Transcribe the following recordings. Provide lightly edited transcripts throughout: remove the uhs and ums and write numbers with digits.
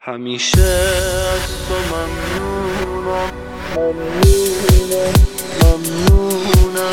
همیشه از تو ممنونم ممنونم ممنونم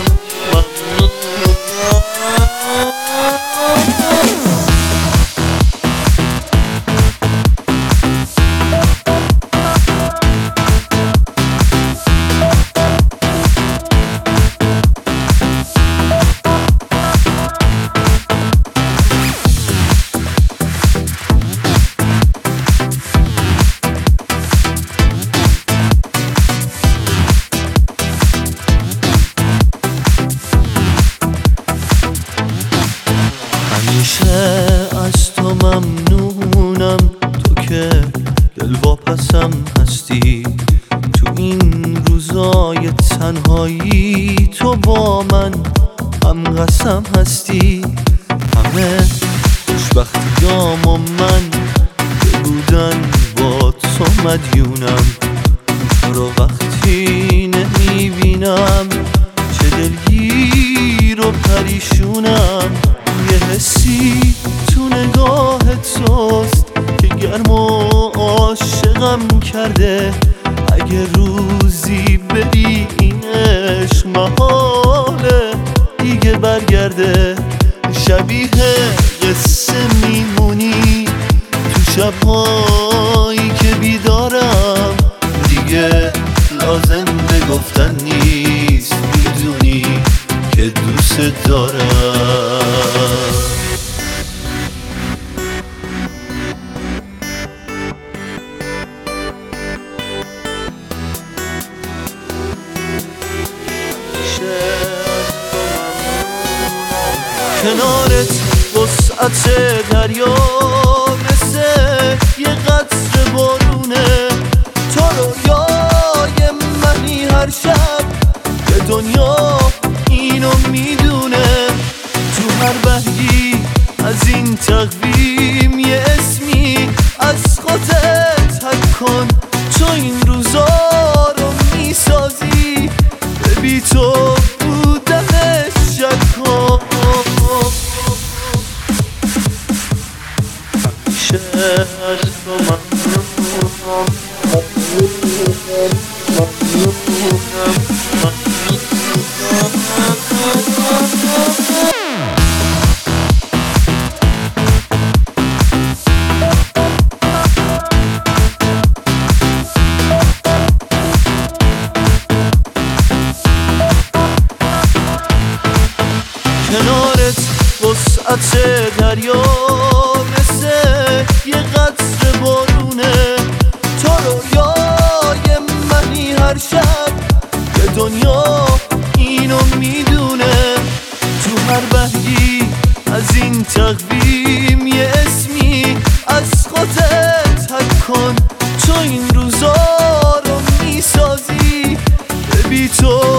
همیشه از تو ممنونم، تو که دلواپسم هستی. تو این روزای تنهایی تو با من هم قسم هستی. همه خوشبختیام و من که بودن با تو مدیونم. تو رو وقتی نمیبینم چه دلگیر و پریشونم. یه حسی تو نگاه توست که گرم و عاشقم کرده. اگه روزی بری این عشق محاله دیگه برگرده. شبیه قصه میمونی تو شبهایی که بیدارم. دیگه لازم به گفتن نیست، میدونی که دوست دارم. کنارت وسعت دریا مثل یه قطره بارونه. تو رویای منی هر شب که دنیا اینو میدونه. تو هر بهی از این تقویم یه اسمی از خودت حک کن. تو این روزا رو میسازی، ببی تو بودنش شک کن. همیشه از تو ممنونم ممنونم ممنونم کنارت وسعت دریا مثل یه قطره بارونه. تو رویای منی هر شب که دنیا اینو میدونه. تو هر بهی از این تقویم یه اسمی از خودت حک کن. تو این روزا رو میسازی، ببی تو